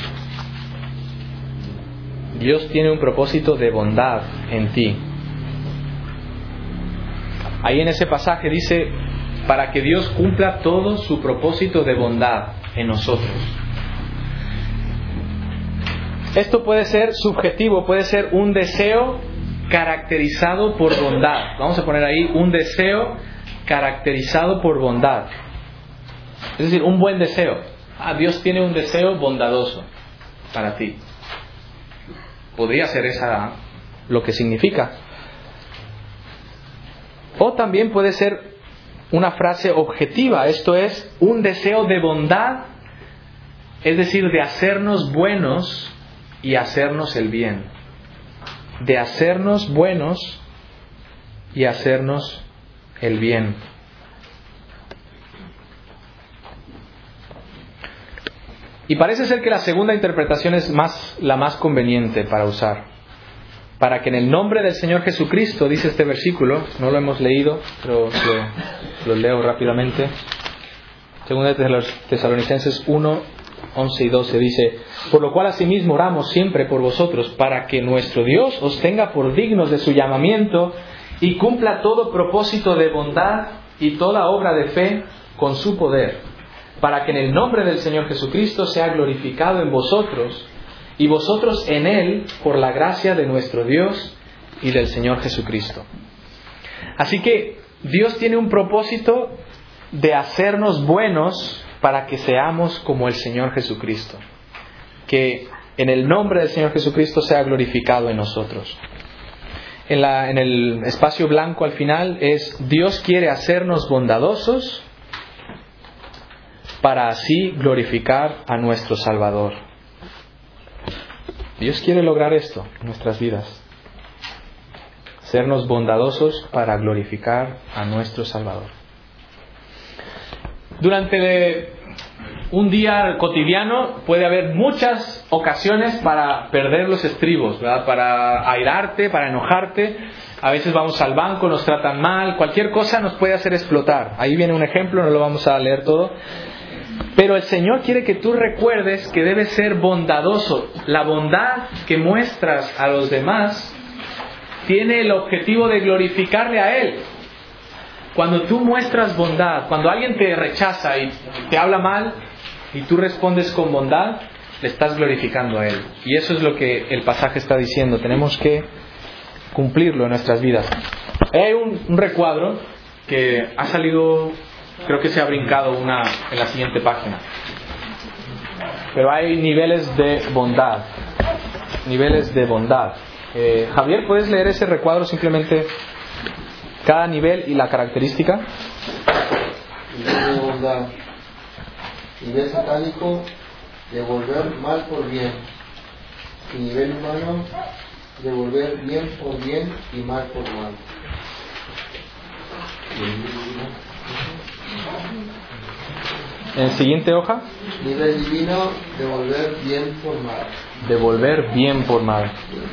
Dios tiene un propósito de bondad en ti. Ahí en ese pasaje dice, para que Dios cumpla todo su propósito de bondad en nosotros. Esto puede ser subjetivo, puede ser un deseo caracterizado por bondad. Vamos a poner ahí un deseo caracterizado por bondad. Es decir, un buen deseo. Ah, Dios tiene un deseo bondadoso para ti. Podría ser esa lo que significa. O también puede ser una frase objetiva. Esto es un deseo de bondad, es decir, de hacernos buenos y hacernos el bien. De hacernos buenos y hacernos el bien. Y parece ser que la segunda interpretación es más, la más conveniente para usar. Para que en el nombre del Señor Jesucristo, dice este versículo, no lo hemos leído, pero lo, lo leo rápidamente. Segunda de Tesalonicenses uno, once y doce dice, por lo cual asimismo oramos siempre por vosotros, para que nuestro Dios os tenga por dignos de su llamamiento y cumpla todo propósito de bondad y toda obra de fe con su poder, para que en el nombre del Señor Jesucristo sea glorificado en vosotros y vosotros en Él por la gracia de nuestro Dios y del Señor Jesucristo. Así que Dios tiene un propósito de hacernos buenos para que seamos como el Señor Jesucristo. Que en el nombre del Señor Jesucristo sea glorificado en nosotros. En, la, en el espacio blanco al final es Dios quiere hacernos bondadosos para así glorificar a nuestro Salvador. Dios quiere lograr esto en nuestras vidas. Sernos bondadosos para glorificar a nuestro Salvador. Durante un día cotidiano puede haber muchas ocasiones para perder los estribos, ¿verdad? Para airarte, para enojarte. A veces vamos al banco, nos tratan mal, cualquier cosa nos puede hacer explotar. Ahí viene un ejemplo, no lo vamos a leer todo. Pero el Señor quiere que tú recuerdes que debes ser bondadoso. La bondad que muestras a los demás tiene el objetivo de glorificarle a Él. Cuando tú muestras bondad, cuando alguien te rechaza y te habla mal y tú respondes con bondad, le estás glorificando a Él. Y eso es lo que el pasaje está diciendo. Tenemos que cumplirlo en nuestras vidas. Hay un, un recuadro que ha salido, creo que se ha brincado una en la siguiente página. Pero hay niveles de bondad. Niveles de bondad. Eh, Javier, ¿puedes leer ese recuadro simplemente? Cada nivel y la característica. Nivel de bondad. Nivel satánico, devolver mal por bien. Y nivel humano, devolver bien por bien y mal por mal. En siguiente hoja. Nivel divino, devolver bien por mal. Devolver bien por mal.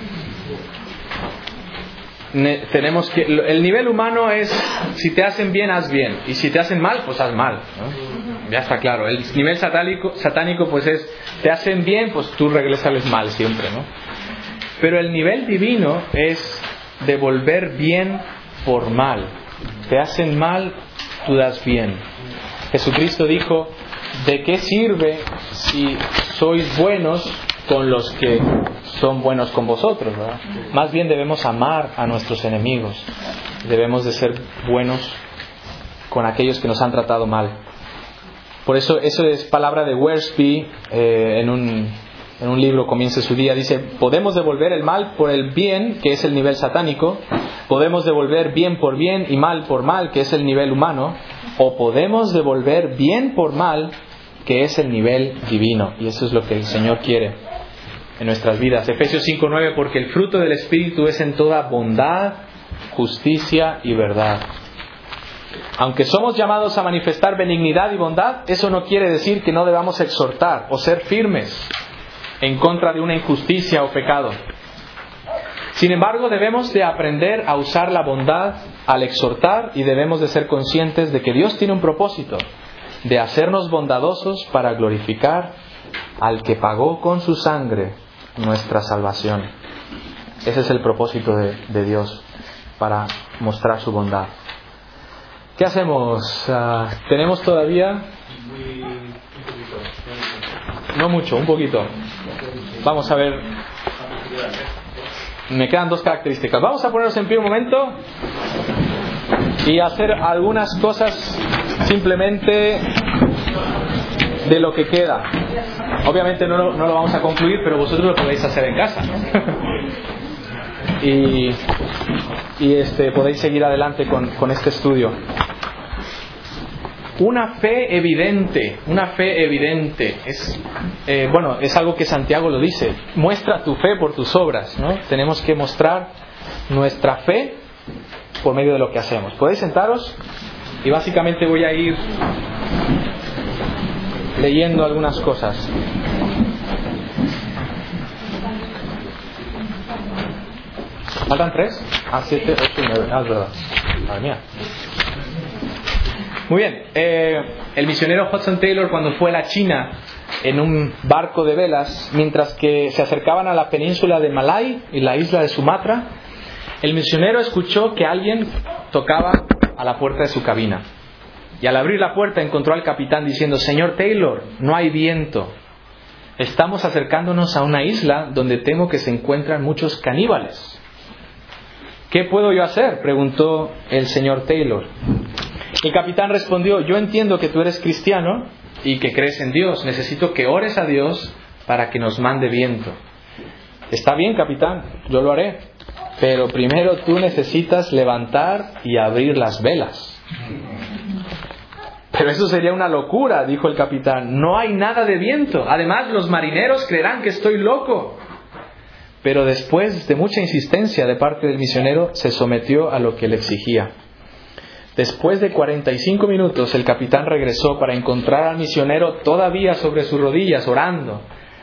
Ne- tenemos que el nivel humano es si te hacen bien, haz bien, y si te hacen mal, pues haz mal, ¿no? Ya está claro. El nivel satánico, satánico pues es te hacen bien, pues tú regrésales mal siempre, ¿no? Pero el nivel divino es devolver bien por mal. Te hacen mal, tú das bien. Jesucristo dijo: ¿de qué sirve si sois buenos con los que son buenos con vosotros, ¿verdad? Más bien debemos amar a nuestros enemigos. Debemos de ser buenos con aquellos que nos han tratado mal. Por eso, eso es palabra de Wersby, eh, en un en un libro, Comience su día. Dice: podemos devolver el mal por el bien, que es el nivel satánico. Podemos devolver bien por bien y mal por mal, que es el nivel humano. O podemos devolver bien por mal, que es el nivel divino. Y eso es lo que el Señor quiere en nuestras vidas. Efesios cinco nueve: porque el fruto del Espíritu es en toda bondad, justicia y verdad. Aunque somos llamados a manifestar benignidad y bondad, eso no quiere decir que no debamos exhortar o ser firmes en contra de una injusticia o pecado. Sin embargo, debemos de aprender a usar la bondad al exhortar, y debemos de ser conscientes de que Dios tiene un propósito de hacernos bondadosos para glorificar al que pagó con su sangre nuestra salvación. Ese es el propósito de, de Dios, para mostrar su bondad. ¿Qué hacemos? Uh, ¿Tenemos todavía? No mucho, un poquito. Vamos a ver. Me quedan dos características. Vamos a ponernos en pie un momento y hacer algunas cosas simplemente de lo que queda. Obviamente no lo, no lo vamos a concluir, pero vosotros lo podéis hacer en casa, ¿no? y y este podéis seguir adelante con, con este estudio. Una fe evidente, una fe evidente es eh, bueno, es algo que Santiago lo dice: muestra tu fe por tus obras, ¿no? Tenemos que mostrar nuestra fe por medio de lo que hacemos. Podéis sentaros y básicamente voy a ir leyendo algunas cosas. ¿Faltan tres? Ah, siete, ocho y nueve. Ah, es verdad. Madre mía. Muy bien. Eh, el misionero Hudson Taylor, cuando fue a la China en un barco de velas, mientras que se acercaban a la península de Malay y la isla de Sumatra, el misionero escuchó que alguien tocaba a la puerta de su cabina. Y al abrir la puerta encontró al capitán diciendo: señor Taylor, no hay viento. Estamos acercándonos a una isla donde temo que se encuentran muchos caníbales. ¿Qué puedo yo hacer?, preguntó el señor Taylor. El capitán respondió: yo entiendo que tú eres cristiano y que crees en Dios. Necesito que ores a Dios para que nos mande viento. Está bien, capitán, yo lo haré. Pero primero tú necesitas levantar y abrir las velas. Pero eso sería una locura, dijo el capitán. No hay nada de viento. Además, los marineros creerán que estoy loco. Pero después de mucha insistencia de parte del misionero, se sometió a lo que le exigía. Después de cuarenta y cinco minutos, el capitán regresó para encontrar al misionero todavía sobre sus rodillas orando.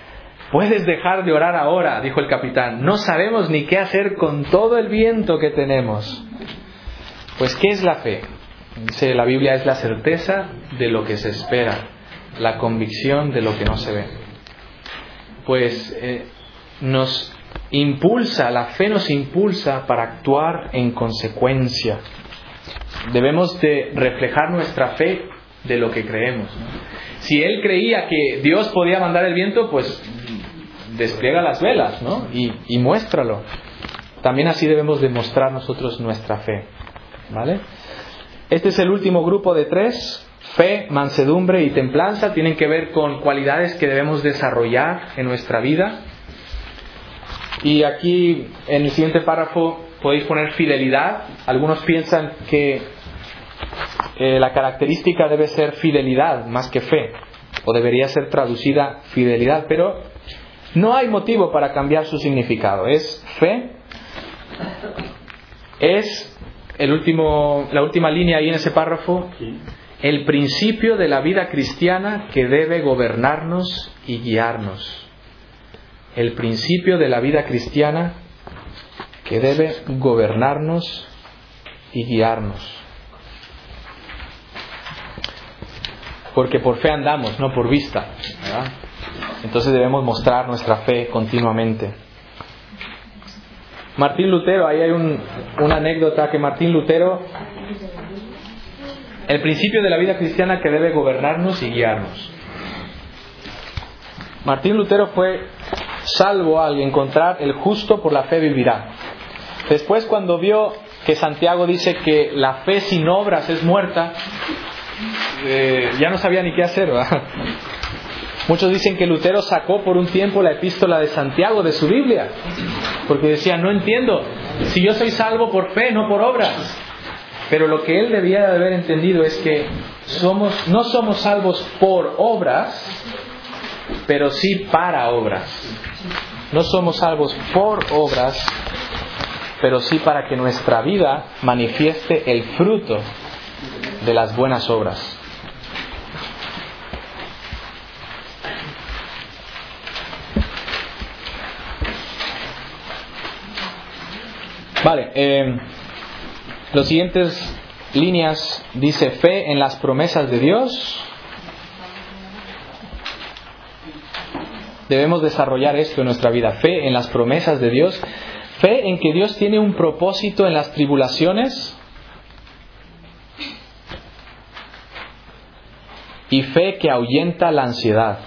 puedes dejar de orar ahora, dijo el capitán. No sabemos ni qué hacer con todo el viento que tenemos. Pues, ¿qué es la fe? Dice la Biblia, es la certeza de lo que se espera, la convicción de lo que no se ve. Pues eh, nos impulsa, la fe nos impulsa para actuar en consecuencia. Debemos de reflejar nuestra fe de lo que creemos, ¿no? Si él creía que Dios podía mandar el viento, pues despliega las velas, ¿no? Y, y muéstralo. También así debemos demostrar nosotros nuestra fe, ¿vale? Este es el último grupo de tres. Fe, mansedumbre y templanza tienen que ver con cualidades que debemos desarrollar en nuestra vida. Y aquí en el siguiente párrafo podéis poner fidelidad. Algunos piensan que eh, la característica debe ser fidelidad más que fe, o debería ser traducida fidelidad, pero no hay motivo para cambiar su significado. Es fe, es el último, la última línea ahí en ese párrafo, el principio de la vida cristiana que debe gobernarnos y guiarnos. El principio de la vida cristiana que debe gobernarnos y guiarnos. Porque por fe andamos, no por vista, ¿verdad? Entonces debemos mostrar nuestra fe continuamente. Martín Lutero, ahí hay un, una anécdota que Martín Lutero, el principio de la vida cristiana que debe gobernarnos y guiarnos. Martín Lutero fue salvo al encontrar el justo por la fe vivirá. Después, cuando vio que Santiago dice que la fe sin obras es muerta, eh, ya no sabía ni qué hacer, ¿verdad? Muchos dicen que Lutero sacó por un tiempo la epístola de Santiago de su Biblia, porque decía, no entiendo, si yo soy salvo por fe, no por obras. Pero lo que él debía de haber entendido es que somos, no somos salvos por obras, pero sí para obras. No somos salvos por obras, pero sí para que nuestra vida manifieste el fruto de las buenas obras. Vale, eh, las siguientes líneas dice fe en las promesas de Dios. Debemos desarrollar esto en nuestra vida, fe en las promesas de Dios, fe en que Dios tiene un propósito en las tribulaciones y fe que ahuyenta la ansiedad.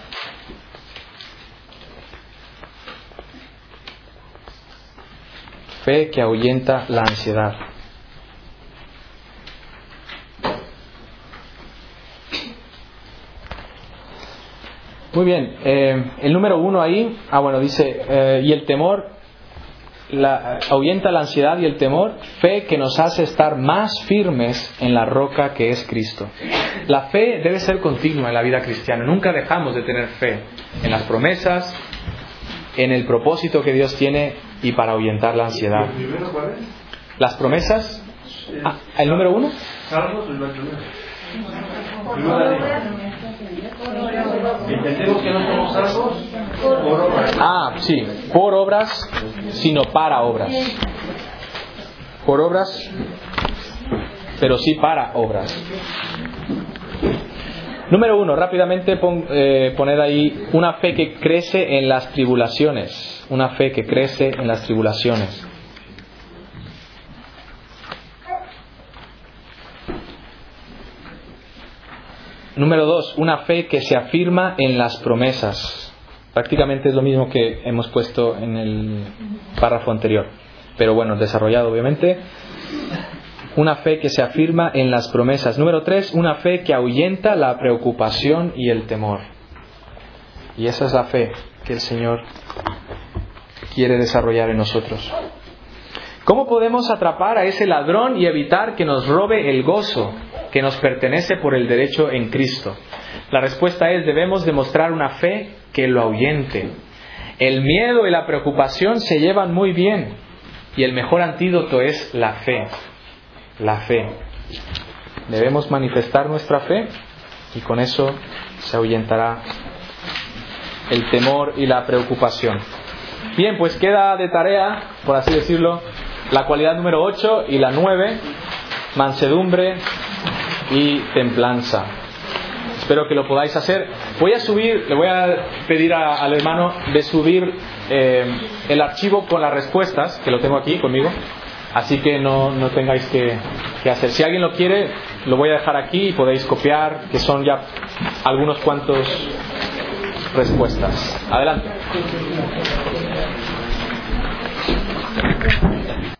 Fe que ahuyenta la ansiedad. Muy bien, eh, el número uno ahí, ah bueno, dice, eh, y el temor, la, ahuyenta la ansiedad y el temor, fe que nos hace estar más firmes en la roca que es Cristo. La fe debe ser continua en la vida cristiana, nunca dejamos de tener fe en las promesas, en el propósito que Dios tiene y para ahuyentar la ansiedad. ¿El primero cuál es? Las promesas, ah, ¿el número uno? Salmos o el primero. Entendemos que no somos salvos por obras. Ah, sí, por obras, sino para obras. Por obras, pero sí para obras. Número uno, rápidamente pon, eh, poner ahí una fe que crece en las tribulaciones. Una fe que crece en las tribulaciones. Número dos, una fe que se afirma en las promesas. Prácticamente es lo mismo que hemos puesto en el párrafo anterior, pero bueno, desarrollado obviamente. Una fe que se afirma en las promesas. Número tres, una fe que ahuyenta la preocupación y el temor. Y esa es la fe que el Señor quiere desarrollar en nosotros. ¿Cómo podemos atrapar a ese ladrón y evitar que nos robe el gozo que nos pertenece por el derecho en Cristo? La respuesta es, debemos demostrar una fe que lo ahuyente. El miedo y la preocupación se llevan muy bien y el mejor antídoto es la fe. La fe. Debemos manifestar nuestra fe y con eso se ahuyentará el temor y la preocupación. Bien, pues queda de tarea, por así decirlo, la cualidad número ocho y la nueve, mansedumbre y templanza. Espero que lo podáis hacer. Voy a subir, le voy a pedir a, al hermano de subir eh, el archivo con las respuestas, que lo tengo aquí conmigo, así que no, no tengáis que, que hacer. Si alguien lo quiere, lo voy a dejar aquí y podéis copiar, que son ya algunos cuantos respuestas. Adelante.